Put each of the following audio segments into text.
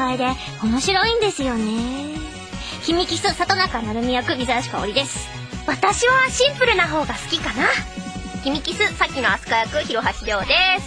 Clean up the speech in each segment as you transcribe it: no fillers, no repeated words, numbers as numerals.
えで面白いんですよね。君キス里中成美役水橋かおりです。 私はシンプルな方が好きかな。君キスさっきのアスカ役広橋涼です。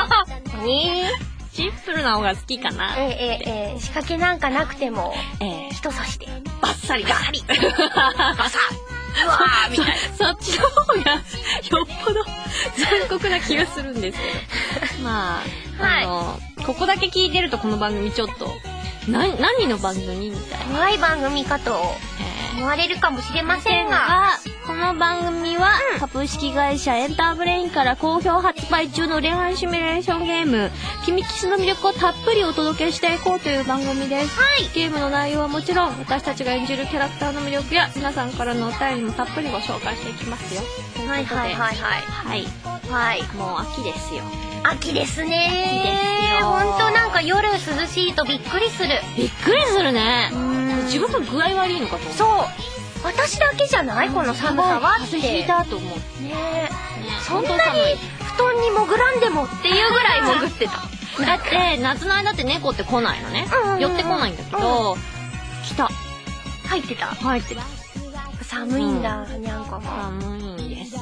シンプルな方が好きかな。 仕掛けなんかなくても、人差しでバッサリガサリバサうわーみたいな。 そっちの方がよっぽど残酷な気がするんですけど。まあ、はい、ここだけ聞いてるとこの番組ちょっと何の番組みたいな怖い番組かと思われるかもしれませんが、 この番組は株式会社エンターブレインから好評発売中の恋愛シミュレーションゲーム君キスの魅力をたっぷりお届けしていこうという番組です。 はい、 ゲームの内容はもちろん私たちが演じるキャラクターの魅力や皆さんからのお便りもたっぷりご紹介していきますよ。 はいはいはいはいはい、もう秋ですよ。 秋ですね。 秋ですよ。 ほんとなんか夜涼しいとびっくりする。 びっくりするね。自分の具合悪いのかと思う。 そう。私だけじゃないこの寒さはって。 風邪ひいたと思う。 ね。そんなに布団に潜らんでもっていうぐらい潜ってた。 だって夏の間って猫って来ないのね。寄ってこないんだけど、来た。 入ってた。 入ってた。 寒いんだ、にゃんこも。 寒いんですよ。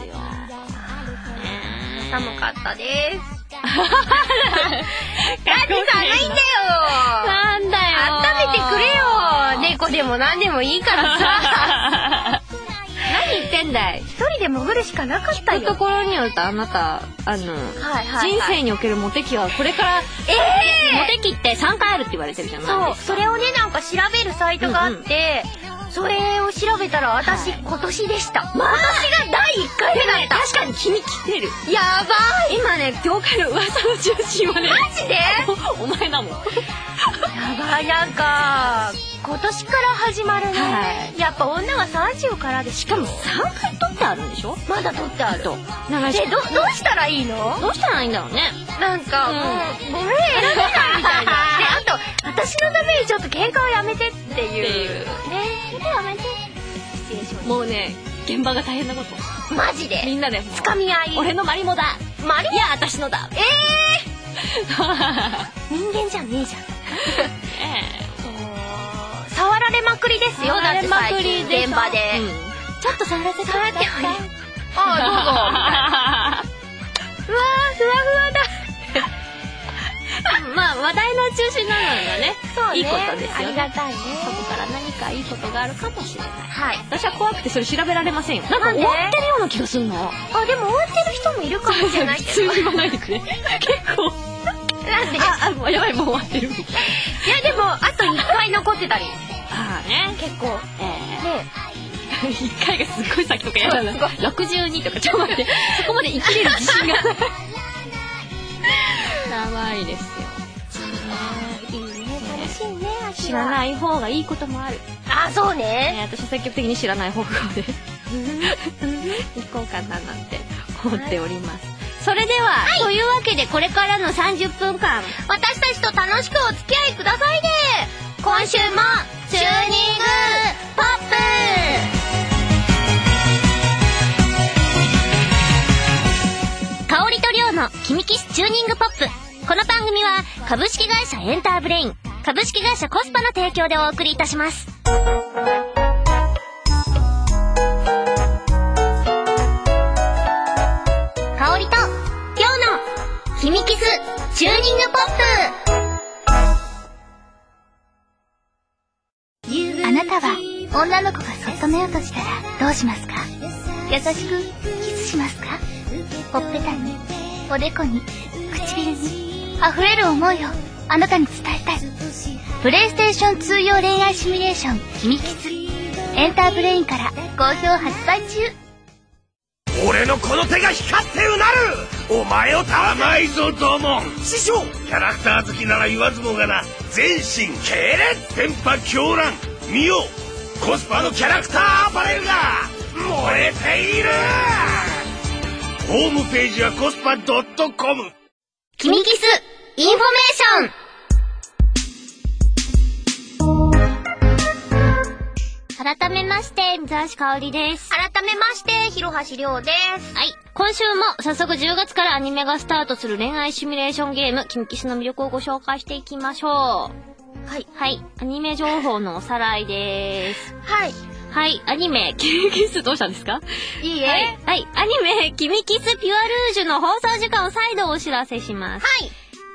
寒かったです。だって寒いんだよ。 なんだよ。 温めてくれよ。猫でも何でもいいからさ。 何言ってんだい。 一人で潜るしかなかったよ。 聞くところによるとあなた人生におけるモテ期はこれからモテ期って3回あるって言われてるじゃないですか。 そう、それをねなんか調べるサイトがあって、それを調べたら私、今年でした。私が第1回目だった。 確かに君来てる。 やばい。 今ね業界の噂の中心はね。 マジでお前だもん。やばい。なんか今年から始まるね。やっぱ女は30からで。 しかも3回取ってあるんでしょ。 まだ取ってある。 どうしたらいいの？ どうしたらいいんだろうね。 なんかもうごめん選べないみたいな。あと私のためにちょっと喧嘩をやめてっていうね。やめて。失礼しました。 もうね現場が大変なこと。 マジで。 みんなでつかみ合い。 俺のマリモだ。 マリモ？ いや私のだ。 人間じゃねえじゃん。触られまくりですよ。だって最近現場で。 ちょっと触らせてもらってもいい？ ああどうぞ。うわーふわふわだ。 まあ話題の中心なのがね、いいことですよね。 ありがたいね。 そこから何かいいことがあるかもしれない。 はい。 私は怖くてそれ調べられませんよ。なんか終わってるような気がするの。 あ、でも終わってる人もいるかもしれないけど。 普通に言わないでくれ。結構。なんで？もうやばいもう終わってる。いやでもあと1回残ってたり。 ああね。 結構。ね。 1回がすっごい先とかやだな。62とかちょっと待って。そこまで生きれる自信が。やばいですよ。 いいね、楽しいね。 知らない方がいいこともある。 あ、そうね。 私積極的に知らない方向で行こうかななんて思っております。それでは、というわけでこれからの30分間私たちと楽しくお付き合いくださいね。今週もチューニングポップ。 香りと量の君キスチューニングポップ。この番組は株式会社エンターブレイン、株式会社コスパの提供でお送りいたします。香りと量の君キスチューニングポップ。あなたは女の子がそっと目を閉じたらどうしますか？優しくキスしますか？ほっぺたに、おでこに、唇に溢れる思いをあなたに伝えたい。プレイステーション2用恋愛シミュレーション君キス、エンターブレインから好評発売中。 俺のこの手が光ってうなる。お前を甘いぞドモン師匠。キャラクター好きなら言わずもがな、全身系列電波狂乱見よ。コスパのキャラクターアパレルが燃えている。ホームページはコスパ .com。 君キスインフォメーション。改めまして水橋かおりです。 改めまして広橋涼です。 はい、今週も早速10月からアニメがスタートする恋愛シミュレーションゲーム君キスの魅力をご紹介していきましょう。 はい。 はい。アニメ情報のおさらいでーす。 はい。 はい。アニメ、キミキスどうしたんですか？ いいえ。 はい。アニメ、キミキスピュアルージュの放送時間を再度お知らせします。 はい。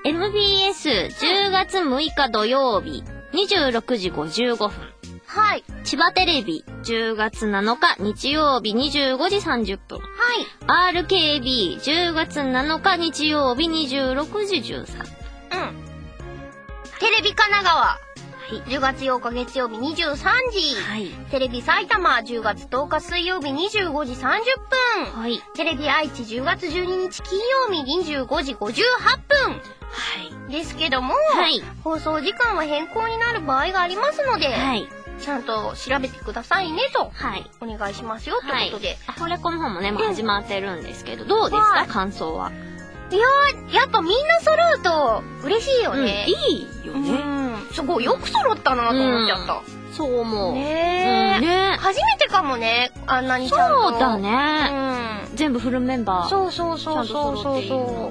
MBS10 月6日土曜日、26時55分。 はい。 千葉テレビ、10月7日日曜日25時30分。 はい。 RKB、10月7日日曜日26時13分。 テレビ神奈川。 はい。 10月8日月曜日23時。 はい。 テレビ埼玉10月10日水曜日25時30分。 はい。 テレビ愛知10月12日金曜日25時58分。 はい。 ですけども、 はい。 放送時間は変更になる場合がありますので、 はい。 ちゃんと調べてくださいねと、 はい。 お願いしますよ、ということで。 アフレコの方もね、もう始まってるんですけど、どうですか、感想は。 いやー、やっぱみんな揃うと嬉しいよね。 いいよね。 すごいよく揃ったなと思っちゃった。 そう思う。 ねえ。 ね初めてかもね、あんなにちゃんと。 そうだね。全部フルメンバー。 そうそうそうそうそうそう。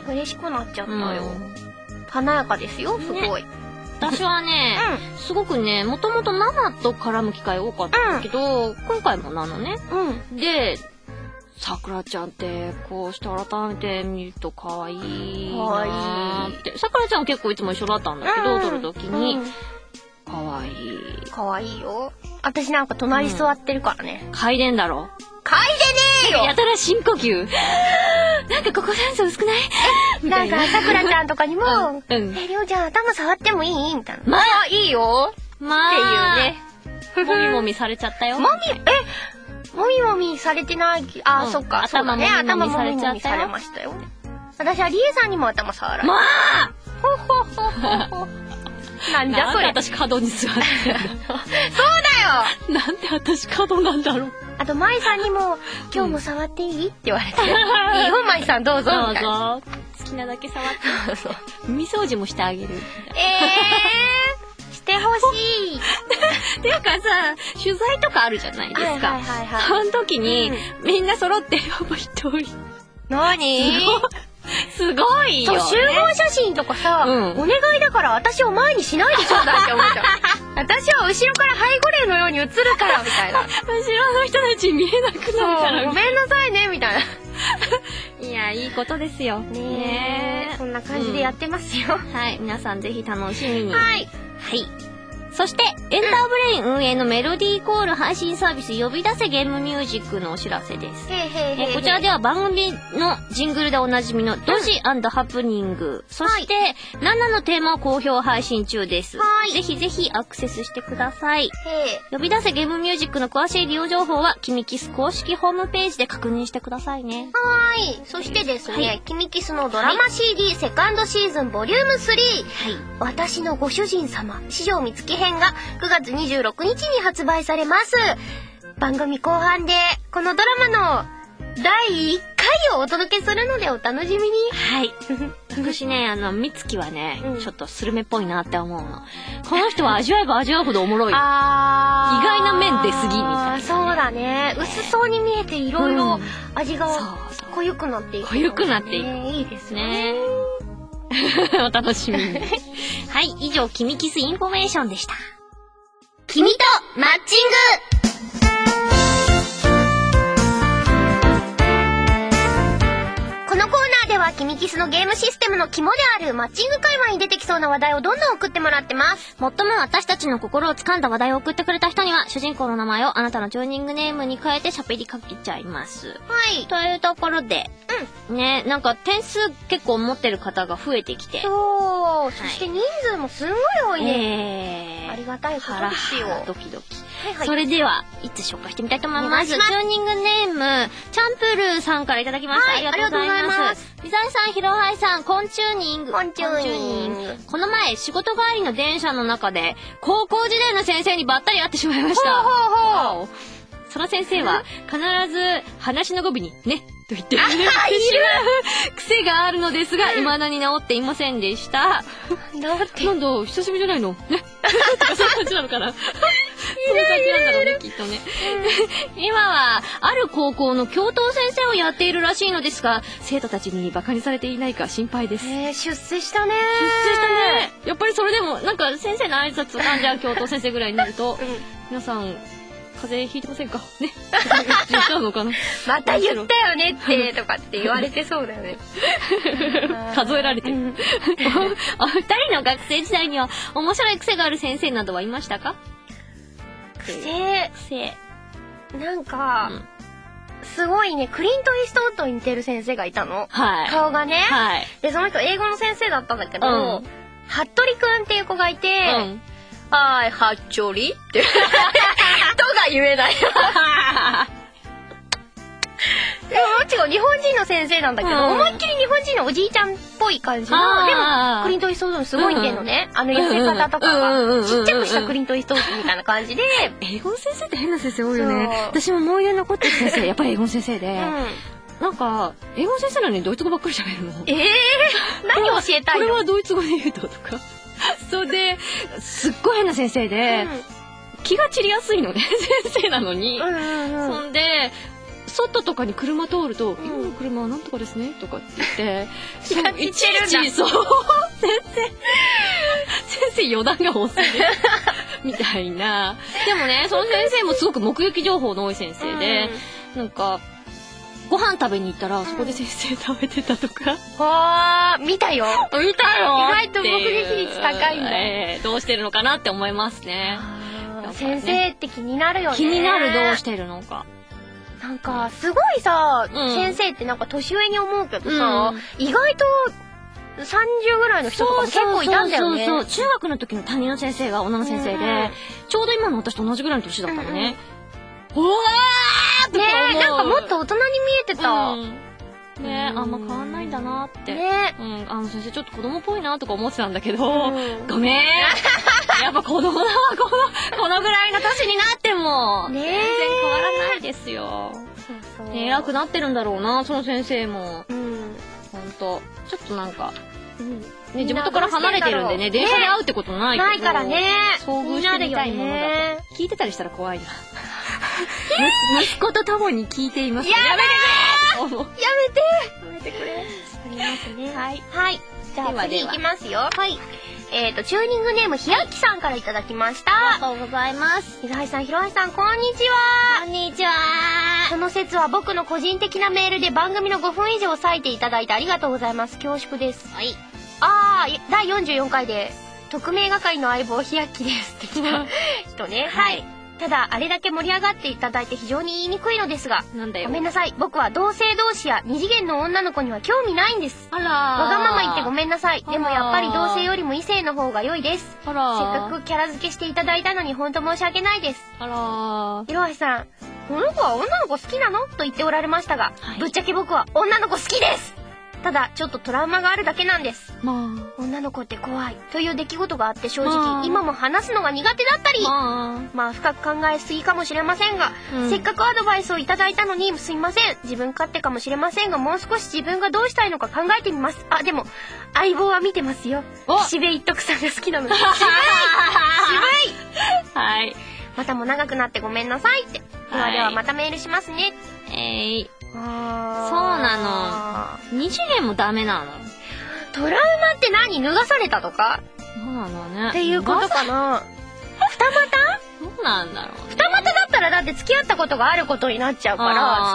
嬉しくなっちゃったよ。華やかですよ、すごい。 私はね、すごくね、もともとナナと絡む機会多かったんだけど、今回もナナね。で、さくらちゃんってこうして改めて見ると可愛いなーって。さくらちゃん結構いつも一緒だったんだけど、撮るときに。可愛い。 可愛いよ。私なんか隣座ってるからね。 嗅いでんだろ。 嗅いでねえよ。 やたら深呼吸。なんかここ酸素薄くない？ なんかさくらちゃんとかにも、りょうちゃん頭触ってもいい？みたいな。まあいいよ。 まあ。 っていうね。 もみもみされちゃったよ。 もみもみされてない。あ、そっか。 頭もみもみされちゃったよ。 されましたよ。私はりえさんにも頭触られた。 まあほほほほ。なんじゃそれ。 なんで私角に座ってんだ。そうだよ。 なんで私角なんだろう。 あと、まいさんにも、今日も触っていいって言われて。いいよ、まいさんどうぞ。 どうぞ。好きなだけ触って。耳掃除もしてあげる。 してほしい。 っていうかさ、取材とかあるじゃないですか。その時に、みんな揃ってほぼ一人。 何？ すごいよ、ね。 そう、集合写真とかさ、お願いだから私を前にしないでちょうだいって思っちゃう。私は後ろから背後霊のように映るからみたいな。後ろの人たち見えなくなるから。 ごめんなさいねみたいな。 いや、いいことですよ。 ねえ。こんな感じでやってますよ。 はい、皆さんぜひ楽しみに。 はい。 はい。そして、エンターブレイン運営のメロディーコール配信サービス呼び出せゲームミュージックのお知らせです。こちらでは番組のジングルでおなじみのドジ&ハプニング、そして、7のテーマを好評配信中です。ぜひぜひアクセスしてください。呼び出せゲームミュージックの詳しい利用情報は、キミキス公式ホームページで確認してくださいね。 はい。そしてですね、キミキスのドラマ CD セカンドシーズンボリューム3、私のご主人様、四条光希編が9月26日に発売されます。番組後半でこのドラマの第1回をお届けするのでお楽しみに。 はい。私ね、美月はね、ちょっとスルメっぽいなって思うの。この人は味わえば味わうほどおもろい。意外な面出過ぎみたいな、ね。そうだね。薄そうに見えていろいろ味が濃ゆくなっていく、ね。濃ゆくなっていく。いいですね。お楽しみに。はい、以上、キミキスインフォメーションでした。 君とマッチング。このコーナーではキミキスのゲームシステムの肝であるマッチング界隈に出てきそうな話題をどんどん送ってもらってます。 最も私たちの心を掴んだ話題を送ってくれた人には、主人公の名前をあなたのチューニングネームに変えて喋りかけちゃいます。 はい。 というところで、ね、なんか点数結構持ってる方が増えてきて。 そう。そして人数もすんごい多いね。ありがたいことですよ。 ドキドキ。それでは、いつ紹介してみたいと思います。チューニングネーム、チャンプルーさんからいただきました。ありがとうございます。リザイさん、ヒロハイさん、コンチューニング。 コンチューニング。 この前、仕事帰りの電車の中で、高校時代の先生にばったり会ってしまいました。その先生は、必ず、話の語尾に、ね、と言って、癖があるのですが、未だに治っていませんでした。なんだ、久しぶりじゃないのね。そういう感じなのかな。 そういう感じなんだろうね、きっとね。今は、ある高校の教頭先生をやっているらしいのですが、生徒たちに馬鹿にされていないか心配です。 出世したね。 出世したね。やっぱりそれでも、なんか先生の挨拶が、じゃあ教頭先生ぐらいになると、皆さん、風邪ひいてませんかね。言っちゃうのかな。 また言ったよねって、とかって言われてそうだよね。 数えられてる。お二人の学生時代には面白い癖がある先生などはいましたか？ 癖。なんか、すごいね、クリント・イーストウッドに似てる先生がいたの。 はい。 顔がね。 はい。 で、その人英語の先生だったんだけど、服部くんっていう子がいて、はい、はっちょりって。とが言えない。でももちろん日本人の先生なんだけど、思いっきり日本人のおじいちゃんっぽい感じの、でもクリント・イーストウッドにすごい似てんのね。痩せ方とかが。ちっちゃくしたクリント・イーストウッドみたいな感じで。 英語の先生って変な先生多いよね。私も思い出に残ってる先生、やっぱり英語の先生で。なんか、英語の先生なのにドイツ語ばっかり喋るの。 何教えたいの？ これはドイツ語で言うととか。それで、すっごい変な先生で、気が散りやすいのね、先生なのに。そんで、外とかに車通ると、今の車はなんとかですねとかって言って、いちいち、そう、先生余談が多すぎる。みたいな。でもね、その先生もすごく目撃情報の多い先生で、なんか、ご飯食べに行ったら、そこで先生食べてたとか。 見たよ。 見たよ。 意外と目撃率高いんだ。 どうしてるのかなって思いますね。 先生って気になるよね。 気になる、どうしてるのか。 なんか、すごいさ、先生ってなんか年上に思うけどさ、意外と30ぐらいの人とかも結構いたんだよね。 そう、中学の時の担任の先生が女の先生で、ちょうど今の私と同じぐらいの年だったのね。うわーってね、なんかもっと大人に見えてた。 ね、あんま変わんないんだなって。ね、先生ちょっと子供っぽいなとか思ってたんだけど、ごめん。やっぱ子供だわ、このぐらいの年になっても。全然変わらないですよ。偉くなってるんだろうな、その先生も。ほんと。ちょっとなんか、地元から離れてるんでね、電車で会うってことないけど。 ないからね。 遭遇してみたいものだと。聞いてたりしたら怖いな。息子と共に聞いています。 やめてくれ。 やめてくれ。ありますね。はい。じゃあ次行きますよ。はい。チューニングネームひやっきさんからいただきました。 ありがとうございます。 ひろはさん、ひろはさん、こんにちは。 こんにちは。 この説は僕の個人的なメールで番組の5分以上割いていただいてありがとうございます。恐縮です。はい。第44回で、特命係の相棒ひやっきですって来た人ね。はい。ただ、あれだけ盛り上がっていただいて非常に言いにくいのですが、ごめんなさい。僕は同性同士や二次元の女の子には興味ないんです。わがまま言ってごめんなさい。でもやっぱり同性よりも異性の方が良いです。せっかくキャラ付けしていただいたのに本当申し訳ないです。ひろはさん、この子は女の子好きなのと言っておられましたが、ぶっちゃけ僕は女の子好きです。ただ、ちょっとトラウマがあるだけなんです。女の子って怖いという出来事があって正直、今も話すのが苦手だったり、深く考えすぎかもしれませんが、せっかくアドバイスをいただいたのにすいません。自分勝手かもしれませんが、もう少し自分がどうしたいのか考えてみます。でも、相棒は見てますよ。岸辺一徳さんが好きなので。渋いはい。 またも長くなってごめんなさいって。ではまたメールしますね。 そうなの。二次元もダメなの。 トラウマって何？脱がされたとか？ そうなのね。 っていうことかな。二股？ そうなんだろうね。 二股だったらだって付き合ったことがあることになっちゃうから、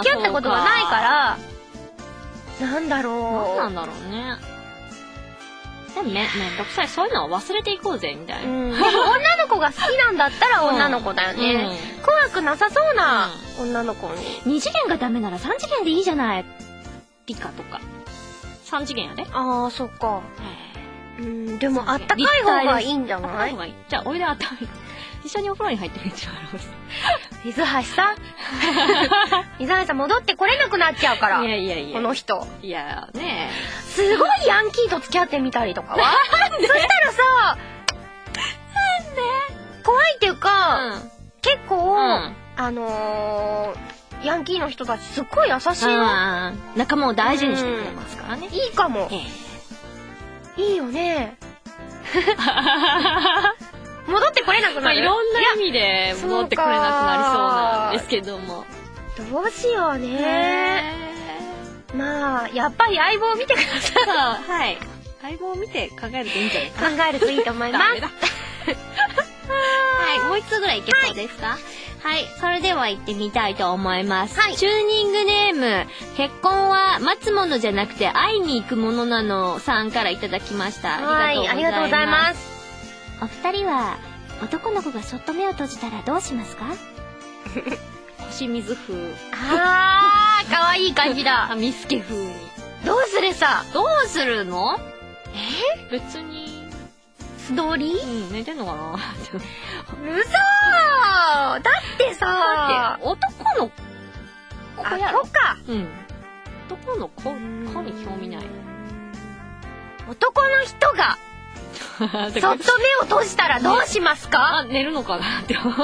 付き合ったことがないから、なんだろう。 なんなんだろうね。でもめんどくさい。そういうのは忘れていこうぜ、みたいな。でも女の子が好きなんだったら女の子だよね。怖くなさそうな女の子に。 二次元がダメなら三次元でいいじゃない。理科とか。三次元やで。 そっか。でもあったかい方がいいんじゃない？ じゃあ、おいであったかい。一緒にお風呂に入ってみてもらいます。 水橋さん水橋さん戻ってこれなくなっちゃうから。いや。この人。 いやねすごいヤンキーと付き合ってみたりとかはそしたらさ、なんで怖いっていうか、結構、ヤンキーの人たちすっごい優しいよ。 仲間を大事にしてくれますからね。 いいかも。いいよね。 戻ってこれなくなる。 いろんな意味で戻ってこれなくなりそうなんですけども。 どうしようね。まあ、やっぱり相棒を見てください。 はい。相棒を見て考えるといいんじゃないかな。 考えるといいと思います。 はい、もう一つぐらいいけそうですか？はい、それでは行ってみたいと思います。はい、チューニングネーム、結婚は待つものじゃなくて会いに行くものなのさんからいただきました。 はい、ありがとうございます。 お二人は男の子がそっと目を閉じたらどうしますか？ 星水風。 あー、かわいい感じだ。 紙すけ風に。 どうするさ。 どうするの？別に。 素通り？ 寝てんのかな？ 嘘ー！だってさー。男の子やろ。 そっか。 男の子に興味ない。 男の人が、そっと目を閉じたらどうしますか？ 寝るのかなって。 なんで？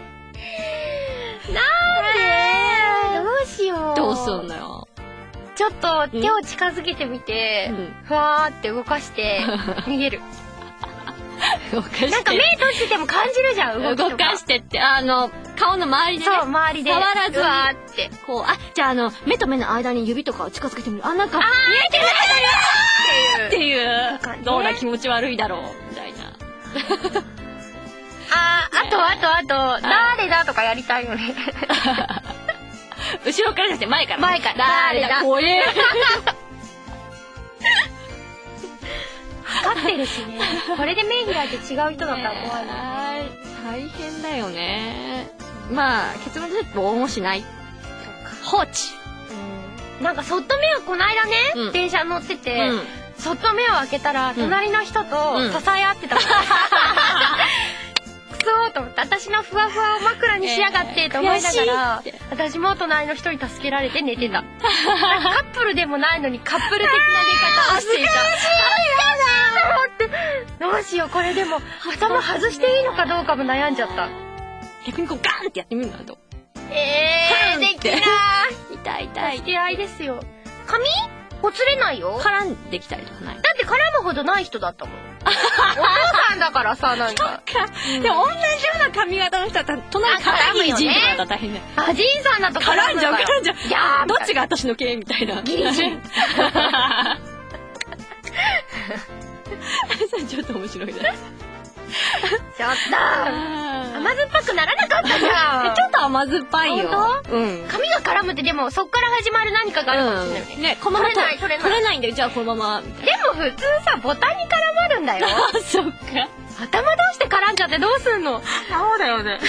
どうしよう。 どうすんのよ。 ちょっと手を近づけてみて、ふわーって動かして逃げる。なんか目閉じてても感じるじゃん、 動かしてって、顔の周りでね。そう、 周りで。 触らずに。 わーって。 こう、じゃあ目と目の間に指とかを近づけてみる。なんか、見えてるっていう。どうだ、気持ち悪いだろう、みたいな。 あと、誰だとかやりたいよね。 後ろからじゃなくて前から。 前から。誰だ怖え。 測ってるしね。これで目開いて違う人だったら怖いな。 大変だよね。まあ、結論としてどうもしない。放置。 なんかそっと目をこないだね、電車乗ってて、そっと目を開けたら、隣の人と支え合ってたから。くそーと思って、私のふわふわを枕にしやがってと思いながら、私も隣の人に助けられて寝てた。カップルでもないのにカップル的な寝方をしていた。どうしよう、これでも頭外していいのかどうかも悩んじゃった。 逆にこうガーンってやってみるんだと。 できない。 痛い。 助け合いですよ。髪ほつれないよ。 絡んできたりとかない。 だって絡むほどない人だったもん。お父さんだからさ、なんか。 でも同じような髪型の人だったら、隣絡む人とかだったら大変だよ。 じいさんだと絡んじゃう。いやどっちが私の系みたいな。 ギリ人。 ちょっと面白いね。 ちょっと甘酸っぱくならなかったじゃん。 ちょっと甘酸っぱいよ。 髪が絡むってでもそっから始まる何かがあるかもしれないよね。 このまま取れないんだよ。じゃあこのまま。でも普通さ、ボタンに絡まるんだよ。 そっか。 頭同士で絡んじゃってどうすんの？ そうだよね。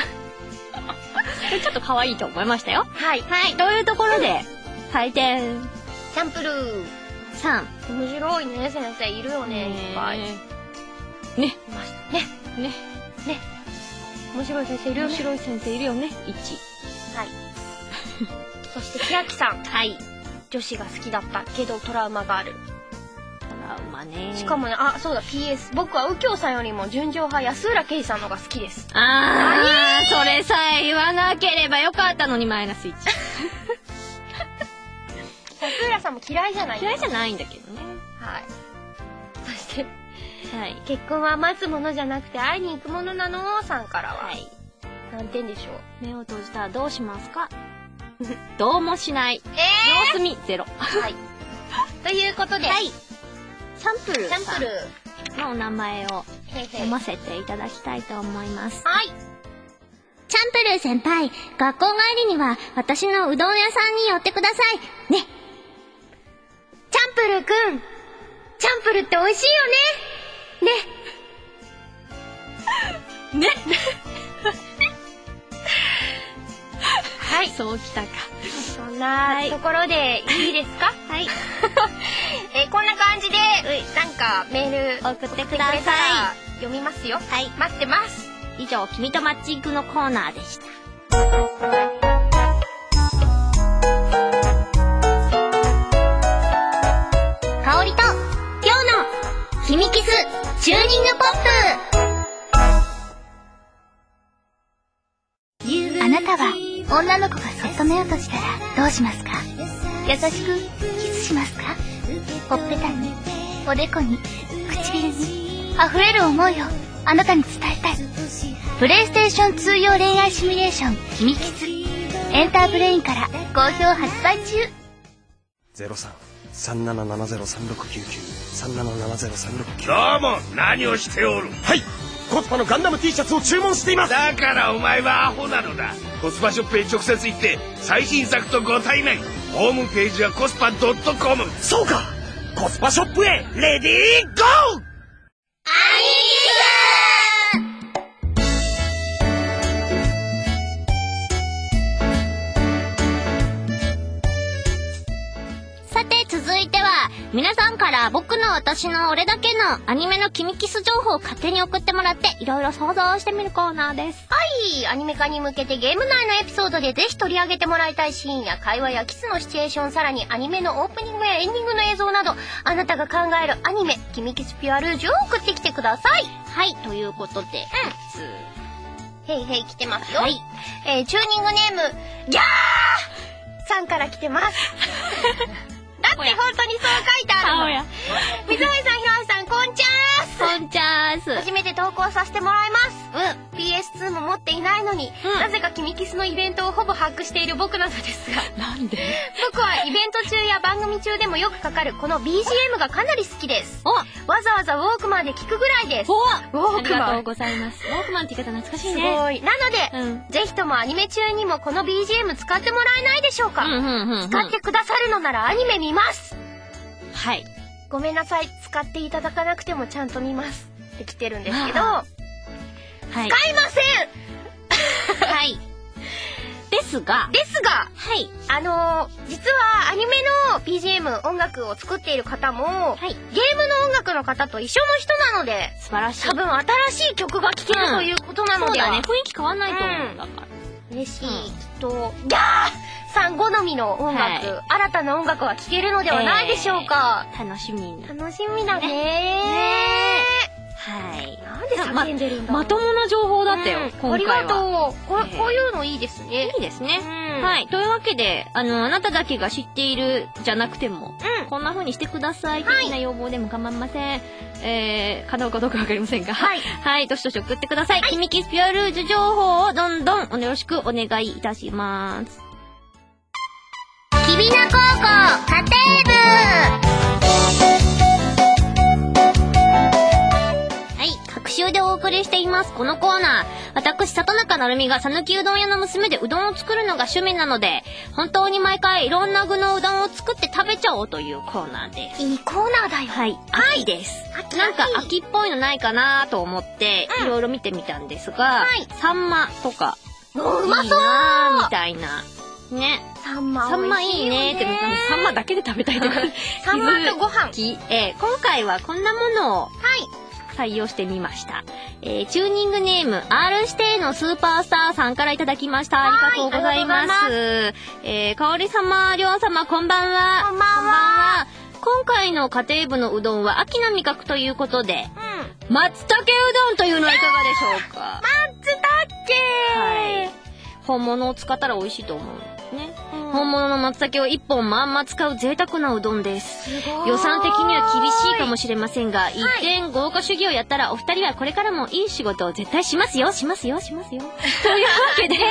ちょっと可愛いと思いましたよ。 はい。 というところで、採点。 サンプル 3。 面白いね、先生。いるよね、いっぱい。 ね。 いましたね。面白い先生いるよね。 面白い先生いるよね。1。 はい。そして千秋さん。 はい。 女子が好きだったけどトラウマがある。 トラウマね。 しかもね、そうだ、PS。僕は右京さんよりも純情派安浦圭さんのが好きです。 それさえ言わなければよかったのにマイナス1。 安浦さんも嫌いじゃない。 嫌いじゃないんだけどね。 はい。そして、結婚は待つものじゃなくて会いに行くものなのさんからは、何点でしょう？目を閉じたらどうしますか？どうもしない。様子見0。 はい。ということで、 サンプルのお名前を読ませていただきたいと思います。 はい。チャンプルー先輩、学校帰りには私のうどん屋さんに寄ってください。ね。 チャンプルーくん、チャンプルーって美味しいよね。ね。はい。 そうきたか。 そんなところでいいですか？ はい。 こんな感じで、なんかメール送ってください。 読みますよ。 はい。 待ってます。 以上、君とマッチングのコーナーでした。 香りと、今日の、君キス、チューニングポップ。あなたは、女の子がそっと目を閉じたら、どうしますか？優しく、キスしますか？ほっぺたに、おでこに、唇に、溢れる思いをあなたに伝えたい。プレイステーション2用恋愛シミュレーション「君キス」エンターブレインから好評発売中。 03-3770-3699 どうも、何をしておる？ はい、コスパのガンダム T シャツを注文しています。 だからお前はアホなのだ。コスパショップへ直接行って最新作とご対面。ホームページはコスパ .com。 そうか、コスパショップへレディーゴー。 さて続いては皆さんから僕の私の俺だけのアニメの君キス情報を勝手に送ってもらっていろいろ想像してみるコーナーです。 はい、アニメ化に向けてゲーム内のエピソードでぜひ取り上げてもらいたいシーンや会話やキスのシチュエーション、さらにアニメのオープニングやエンディングの映像など、あなたが考えるアニメ君キスピュアルージュを送ってきてください。 はい、ということで、 へいへい来てますよ。 はい、 チューニングネームギャーさんから来てます。だって本当にそう書いてあるの。水森さん、ひろしさん、こんちゃーす。 こんちゃーす。 初めて投稿させてもらいます。PS2 も持っていないのに、なぜか君キスのイベントをほぼ把握している僕なのですが。 なんで？ 僕はイベント中や番組中でもよくかかるこの BGM がかなり好きです。わざわざウォークマンで聞くぐらいです。ウォークマン。 ありがとうございます。ウォークマンって言い方懐かしいね。 すごい。なので、ぜひともアニメ中にもこの BGM 使ってもらえないでしょうか。使ってくださるのならアニメ見ます。 はい。 ごめんなさい、使っていただかなくてもちゃんと見ますって来てるんですけど、はい、使いません。 はい。ですが、はい。 実はアニメの BGM 音楽を作っている方も、ゲームの音楽の方と一緒の人なので、 素晴らしい。 多分新しい曲が聴けるということなのでは。 そうだね、雰囲気変わんないと思うんだから。 嬉しい。きっと、ギャーさん好みの音楽、新たな音楽は聴けるのではないでしょうか。 楽しみだね。 はい。 なんで叫んでるんだ。 まともな情報だったよ、今回は。 ありがとう。こういうのいいですね。 いいですね。はい。というわけで、あなただけが知っているじゃなくても、こんな風にしてください。的な要望でも構いません。叶うかどうかわかりませんが。はい。どしどし送ってください。君キスピュアルージュ情報をどんどんよろしくお願いいたします。 きびな高校家庭部。 各週でお送りしていますこのコーナー。私里中なるみが讃岐うどん屋の娘でうどんを作るのが趣味なので、本当に毎回いろんな具のうどんを作って食べちゃおうというコーナーです。 いいコーナーだよ。 はい、秋です。なんか秋っぽいのないかなと思っていろいろ見てみたんですが、サンマとかうまそうみたいなね。 サンマいいねって、サンマだけで食べたいとか。 サンマとご飯。 今回はこんなものを採用してみました。チューニングネーム R 指定のスーパースターさんからいただきました。ありがとうございます。かおり様、りょう様、こんばんは。 こんばんは。 今回の家庭部のうどんは秋の味覚ということで、松茸うどんというのはいかがでしょうか。 松茸。 はい。本物を使ったら美味しいと思うね。本物の松茸を1本まんま使う贅沢なうどんです。予算的には厳しいかもしれませんが、一点豪華主義をやったらお二人はこれからもいい仕事を絶対しますよ。というわけで、ぜ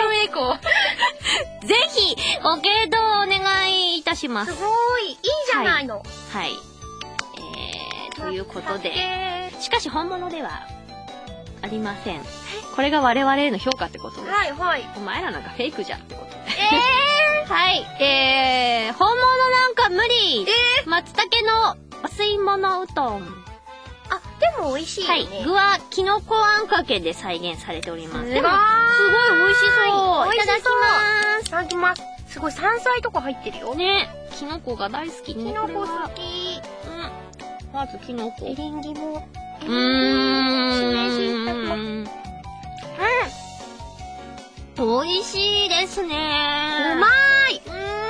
ひご検討をお願いいたします。 すごい、いいじゃないの。 はい。ということで、しかし本物ではありません。これが我々への評価ってことです。お前らなんかフェイクじゃんってことで。はい。本物なんか無理。松茸のお吸い物うどん。 でも美味しいよね。 具はキノコあんかけで再現されております。 でも、 すごい美味しそう。 いただきます。いただきます。すごい山菜とか入ってるよ。 ね。キノコが大好きね。 キノコ好き。 まずキノコ。 エリンギも。 しめし美味しいですね。 うまい。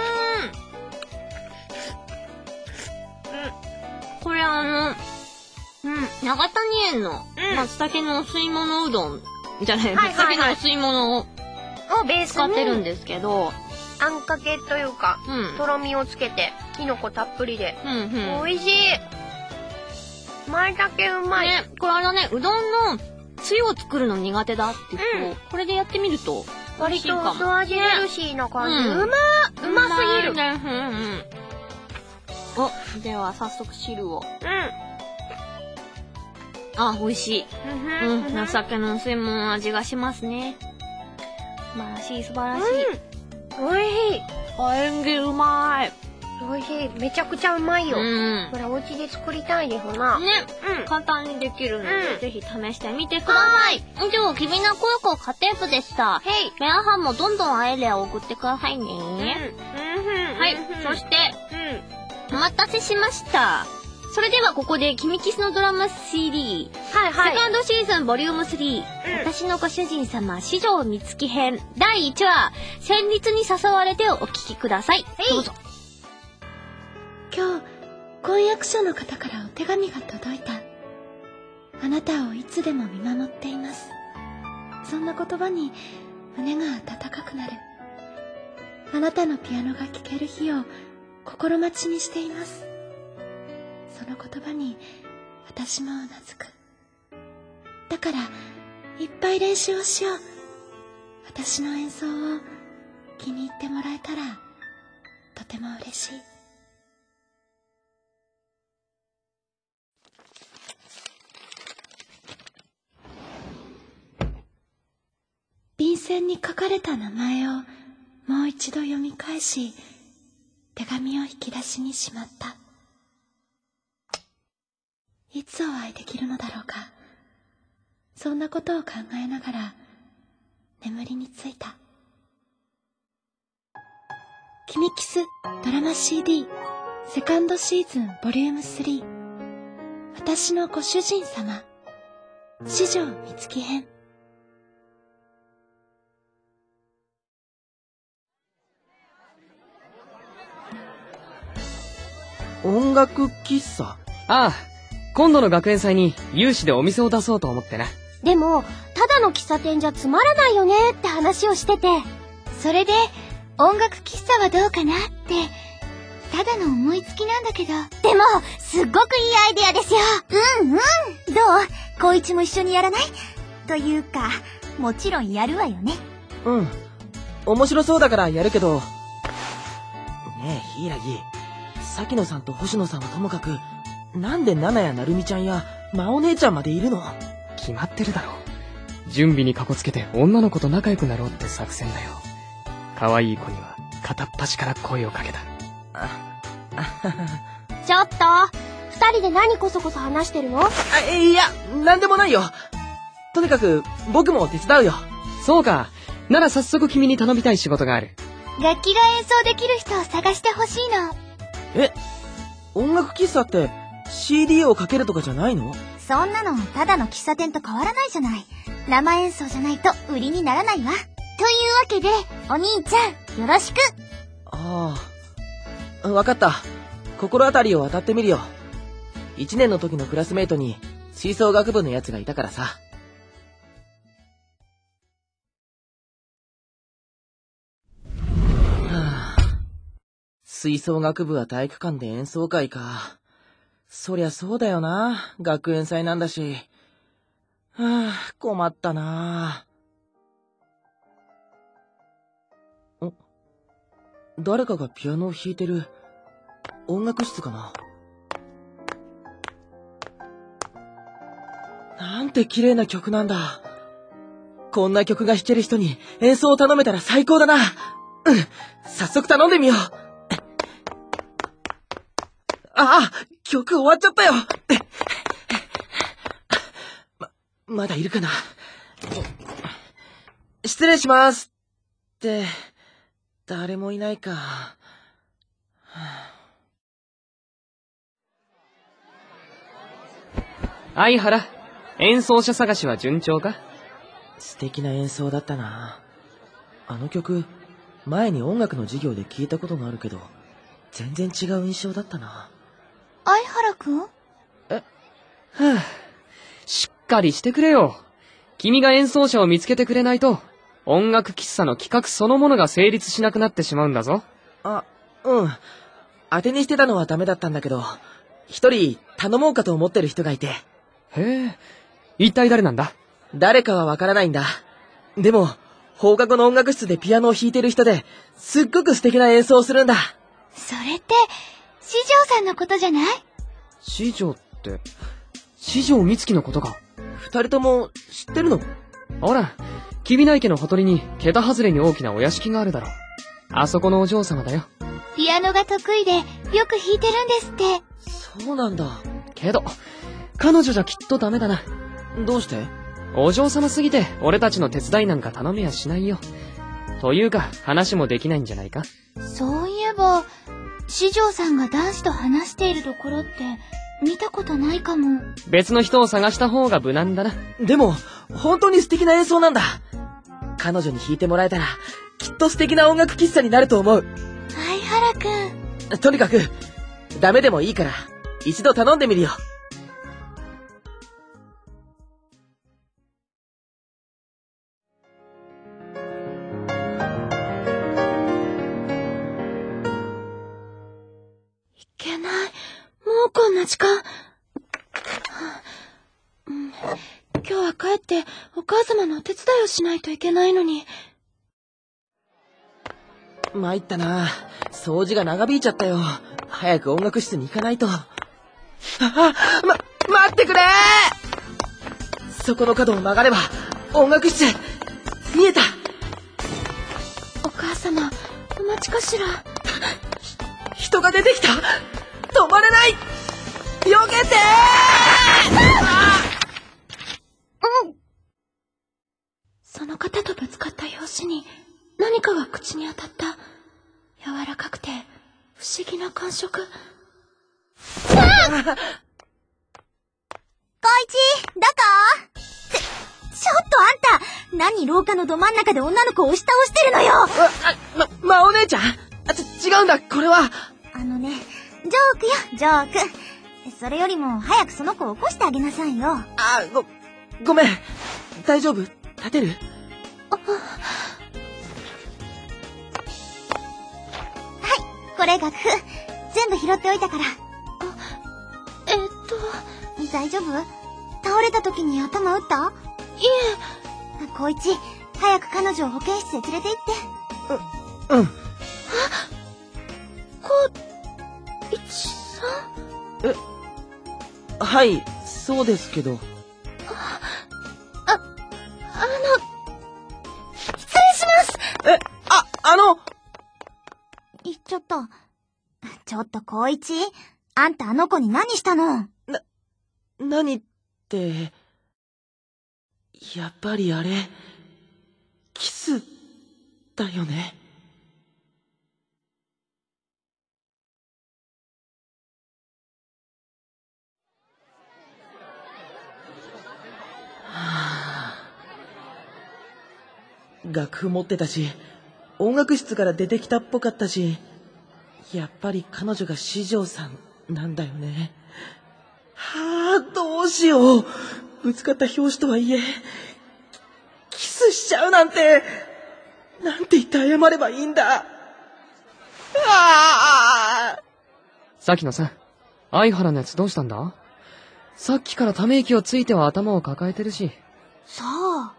これ長谷園の松茸のお吸い物うどんじゃない、松茸のお吸い物をベース使ってるんですけど、 あんかけというか、とろみをつけて、きのこたっぷりで。美味しい。舞茸うまい。 ね、これうどんのつゆを作るの苦手だって言うと、これでやってみると割と後味ヘルシーな感じ。うますぎる。 お、では早速汁を。あ、美味しい。情けの薄いもん味がしますね。素晴らしい、素晴らしい。 美味しい。 演技うまい。 美味しい。めちゃくちゃうまいよ。これお家で作りたいですな。 ね。簡単にできるので、ぜひ試してみてください。以上、君の声子家庭部でした。メアハンもどんどんアイデアを送ってくださいね。はい。そして、お待たせしました。それではここで、君キスのドラマ CD、セカンドシーズンボリューム3、私のご主人様、四条美月編、第1話、戦慄に誘われてお聞きください。どうぞ。 今日、婚約者の方からお手紙が届いた。あなたをいつでも見守っています。そんな言葉に胸が温かくなる。あなたのピアノが聴ける日を心待ちにしています。その言葉に私もうなずく。だからいっぱい練習をしよう。私の演奏を気に入ってもらえたらとても嬉しい。便箋に書かれた名前をもう一度読み返し、手紙を引き出しにしまった。いつお会いできるのだろうか。そんなことを考えながら眠りについた。君キスドラマ CD セカンドシーズンボリューム3、私のご主人様、四条美月編。 音楽喫茶？ ああ、今度の学園祭に有志でお店を出そうと思ってな。 でも、ただの喫茶店じゃつまらないよねって話をしてて。 それで、音楽喫茶はどうかなって、ただの思いつきなんだけど。 でも、すっごくいいアイデアですよ。どう？光一も一緒にやらない？というか、もちろんやるわよね。 面白そうだからやるけど。ねえ、柊。咲野さんと星野さんはともかく、なんでナナやなるみちゃんや真お姉ちゃんまでいるの？ 決まってるだろう。準備にかこつけて女の子と仲良くなろうって作戦だよ。可愛い子には片っ端から声をかけた。 ちょっと、二人で何こそこそ話してるの？ いや、なんでもないよ。とにかく、僕も手伝うよ。 そうか。なら早速君に頼みたい仕事がある。 楽器が演奏できる人を探してほしいの。 音楽喫茶って CD をかけるとかじゃないの？ そんなのただの喫茶店と変わらないじゃない。生演奏じゃないと売りにならないわ。というわけで、お兄ちゃん、よろしく。 ああ、わかった。心当たりを当たってみるよ。1年の時のクラスメートに吹奏楽部のやつがいたからさ。吹奏楽部は体育館で演奏会か。そりゃそうだよな。学園祭なんだし。困ったな。誰かがピアノを弾いてる。音楽室かな。なんて綺麗な曲なんだ。こんな曲が弾ける人に演奏を頼めたら最高だな。早速頼んでみよう。曲終わっちゃったよ。まだいるかな。失礼しますって、誰もいないか。 相原、演奏者探しは順調か？ 素敵な演奏だったな。あの曲、前に音楽の授業で聞いたことがあるけど、全然違う印象だったな。 相原くん？ しっかりしてくれよ。君が演奏者を見つけてくれないと、音楽喫茶の企画そのものが成立しなくなってしまうんだぞ。 当てにしてたのはダメだったんだけど、一人頼もうかと思ってる人がいて。 へえ、一体誰なんだ？ 誰かはわからないんだ。でも、放課後の音楽室でピアノを弾いてる人で、すっごく素敵な演奏をするんだ。 それって、四条さんのことじゃない？ 四条って、四条美月のことか。 二人とも知ってるの？ ほら、君内家のほとりに桁外れに大きなお屋敷があるだろう。あそこのお嬢様だよ。 ピアノが得意で、よく弾いてるんですって。 そうなんだ。 けど、彼女じゃきっとダメだな。 どうして？ お嬢様すぎて、俺たちの手伝いなんか頼めやしないよ。というか、話もできないんじゃないか？ そういえば、四条さんが男子と話しているところって、見たことないかも。 別の人を探した方が無難だな。 でも、本当に素敵な演奏なんだ。彼女に弾いてもらえたら、きっと素敵な音楽喫茶になると思う。 相原くん。 とにかく、ダメでもいいから、一度頼んでみるよ。 いけない。もうこんな時間。今日は帰ってお母様のお手伝いをしないといけないのに。 参ったな。掃除が長引いちゃったよ。早く音楽室に行かないと。待ってくれー！そこの角を曲がれば、音楽室、見えた！ お母様、お待ちかしら。 人が出てきた！止まれない！避けてー！ その方とぶつかった拍子に何かが口に当たった。柔らかくて不思議な感触。 光一、どこ？ちょっとあんた、何廊下のど真ん中で女の子を押し倒してるのよ。 お姉ちゃん？違うんだ、これは。 ジョークよ、ジョーク。それよりも早くその子を起こしてあげなさいよ。 ごめん。大丈夫？立てる？ これ楽譜。全部拾っておいたから。大丈夫？倒れた時に頭打った？ いえ。 光一、早く彼女を保健室へ連れて行って。 うん。 光一さん？ はい、そうですけど。 失礼します！ちょっと光一、あんたあの子に何したの？ 何って、やっぱりあれ、キス、だよね。楽譜持ってたし、音楽室から出てきたっぽかったし、やっぱり彼女が四条さんなんだよね。どうしよう。ぶつかった拍子とはいえ、キスしちゃうなんて、なんて言って謝ればいいんだ。 さきのさん、相原のやつどうしたんだ？さっきからため息をついては頭を抱えてるし。 さあ。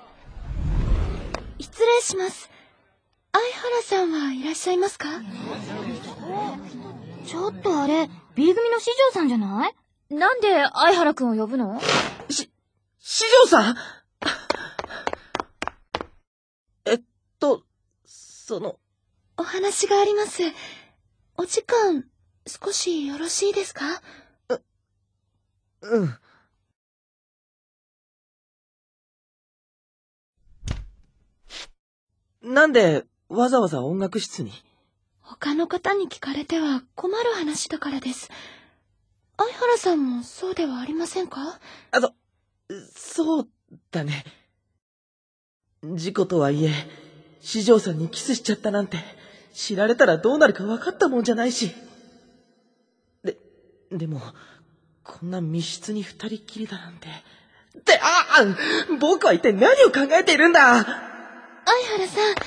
失礼します。相原さんはいらっしゃいますか？ ちょっとあれ、B 組の四条さんじゃない？なんで相原くんを呼ぶの？ 四条さん？ お話があります。お時間、少しよろしいですか？ うん。なんで、わざわざ音楽室に？ 他の方に聞かれては困る話だからです。相原さんもそうではありませんか？ そうだね。事故とはいえ、四条さんにキスしちゃったなんて、知られたらどうなるか分かったもんじゃないし。でも、こんな密室に二人っきりだなんて。僕は一体何を考えているんだ！ 相原さん。 はい！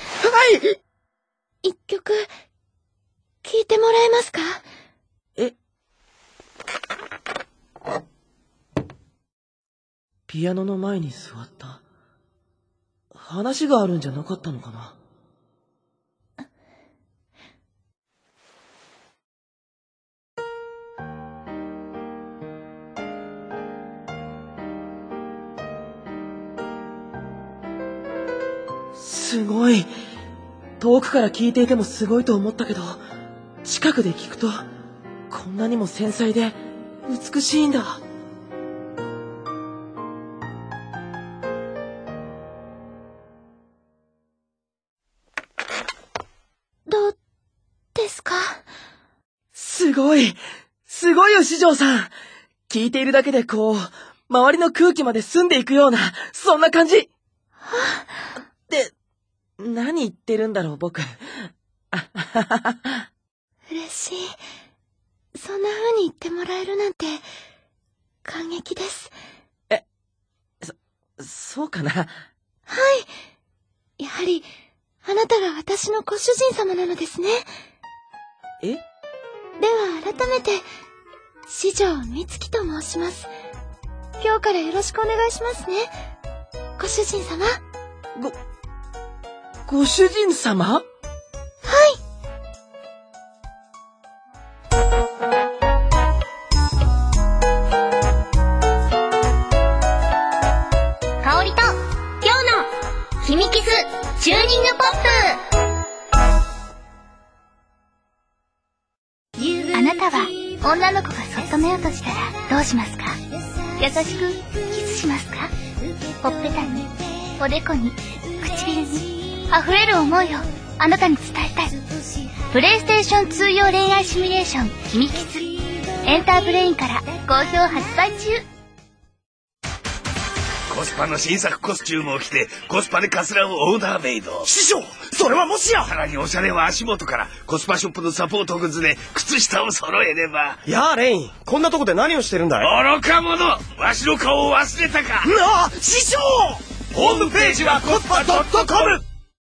一曲、聴いてもらえますか？ ピピアノの前に座った。話があるんじゃなかったのかな。すごい。遠くから聞いていてもすごいと思ったけど、近くで聞くとこんなにも繊細で美しいんだ。 どうですか？ すごいよ、四条さん。聞いているだけでこう、周りの空気まで澄んでいくような、そんな感じ。って、何言ってるんだろう、僕。 嬉しい。そんな風に言ってもらえるなんて、感激です。 そうかな。 はい。やはり、あなたが私のご主人様なのですね。 え？ では改めて、四条美月と申します。今日からよろしくお願いしますね。ご主人様。 ご主人様？はい。 香りと、今日の、キミキス、チューニングポップ。あなたは、女の子がそっと目を閉じたら、どうしますか？優しく、キスしますか？ほっぺたに、おでこに、唇に、溢れる思いを、あなたに伝えたい。プレイステーション2用恋愛シミュレーション、キミキス。エンターブレインから、好評発売中。 コスパの新作コスチュームを着て、コスパでカツラをオーダーメイド。 師匠、それはもしや。 さらにおしゃれは足元から、コスパショップのサポートグッズで靴下を揃えれば。 やあ、レイン、こんなとこで何をしてるんだい？ 愚か者、わしの顔を忘れたか。 なあ、師匠！ホームページはコスパ.com。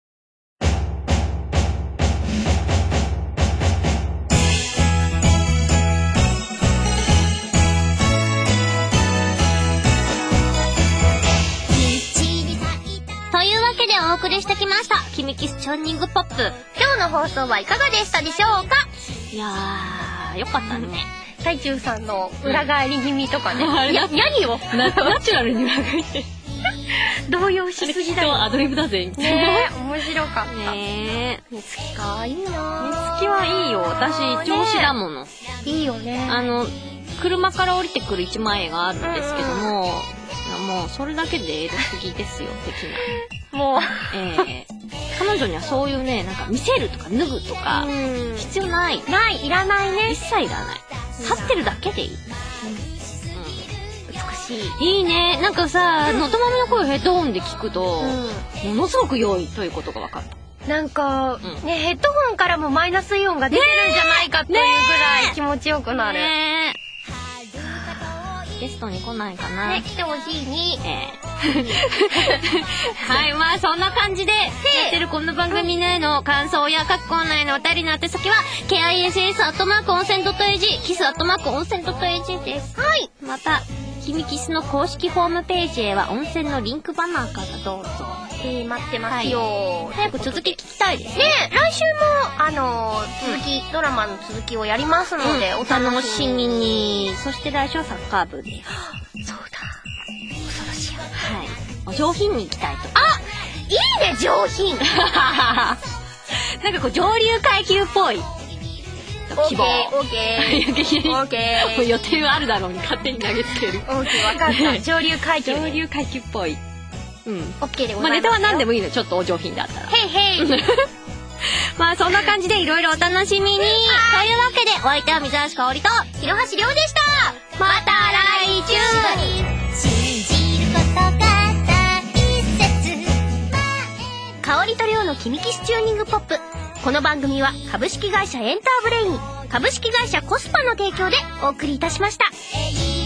というわけでお送りしてきました、キミキスチューニングポップ。 今日の放送はいかがでしたでしょうか？ いやー、よかったね。 大中さんの裏返り気味とかね。何をナチュラルに裏返って動揺しすぎだよ。 アドリブだぜ。 ねえ、面白かった。 ねえ。 美月か、いいな美月はいいよ。私、調子だもの。 いいよね。 車から降りてくる一枚絵があるんですけども、もうそれだけでエロすぎですよ、的な。 もう、 彼女にはそういうね、なんか見せるとか脱ぐとか、必要ない。 いらないね。 一切いらない。立ってるだけでいい。 美しい。 いいね。なんかさ、のとまみの声をヘッドホンで聞くと、ものすごく良いということが分かった。 なんか、ね、ヘッドホンからもマイナスイオンが出てるんじゃないかっていうぐらい気持ちよくなる。 ねゲストに来ないかな。 ね、来てほしいに。 はい、まあそんな感じで、やってるこの番組への感想や各コーナーへのお便りの宛先は、kiss@onsen.ag、kiss@onsen.ag です。 はい。 また、キミキスの公式ホームページへは温泉のリンクバナーからどうぞ。 待ってますよ。 早く続き聞きたいですね。来週も、ドラマの続きをやりますので、お楽しみに。 そして来週はサッカー部です。 そうだ。恐ろしい。 はい。お上品に行きたいと。 いいね、上品。 なんかこう、上流階級っぽい。希望。 オーケー。 予定はあるだろうに勝手に投げつける。 オーケー、わかった。上流階級。 上流階級っぽい。 オッケーでございます。 まあネタは何でもいいの、ちょっとお上品だったら。 へい。 まあそんな感じでいろいろお楽しみに。というわけで、お相手は水橋かおりと、 広橋亮でした。 また来週。 信じることが大切。 香りと亮のキミキスチューニングポップ。この番組は株式会社エンターブレイン、株式会社コスパの提供でお送りいたしました。